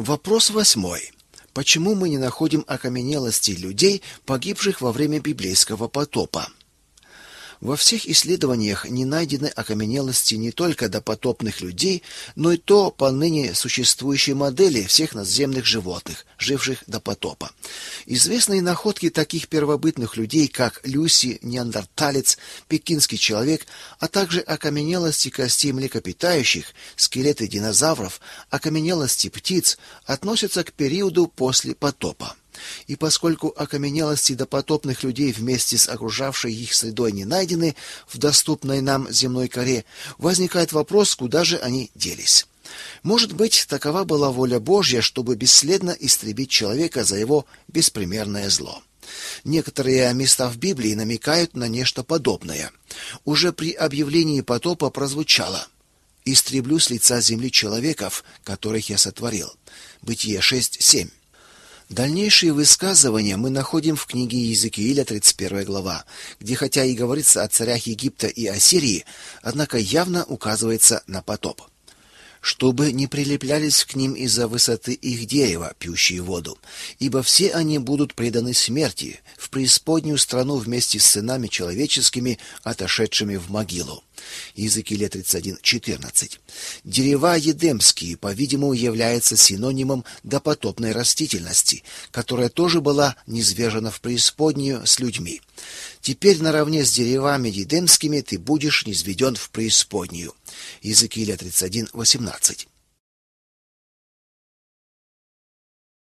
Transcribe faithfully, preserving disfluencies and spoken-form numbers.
Вопрос восьмой. Почему мы не находим окаменелости людей, погибших во время библейского потопа? Во всех исследованиях не найдены окаменелости не только допотопных людей, но и то по ныне существующей модели всех надземных животных, живших до потопа. Известные находки таких первобытных людей, как Люси, неандерталец, пекинский человек, а также окаменелости костей млекопитающих, скелеты динозавров, окаменелости птиц, относятся к периоду после потопа. И поскольку окаменелости допотопных людей вместе с окружавшей их средой не найдены в доступной нам земной коре, возникает вопрос, куда же они делись. Может быть, такова была воля Божья, чтобы бесследно истребить человека за его беспримерное зло. Некоторые места в Библии намекают на нечто подобное. Уже при объявлении потопа прозвучало: «Истреблю с лица земли человеков, которых я сотворил». Бытие шесть семь. Дальнейшие высказывания мы находим в книге Иезекииля, тридцать первая глава, где хотя и говорится о царях Египта и Ассирии, однако явно указывается на потоп. «Чтобы не прилеплялись к ним из-за высоты их дерева, пьющие воду, ибо все они будут преданы смерти в преисподнюю страну вместе с сынами человеческими, отошедшими в могилу». Иезекииля тридцать один четырнадцать. Дерева едемские, по-видимому, являются синонимом допотопной растительности, которая тоже была низвержена в преисподнюю с людьми. «Теперь наравне с деревами едемскими ты будешь низведен в преисподнюю». Иезекииля тридцать один восемнадцать.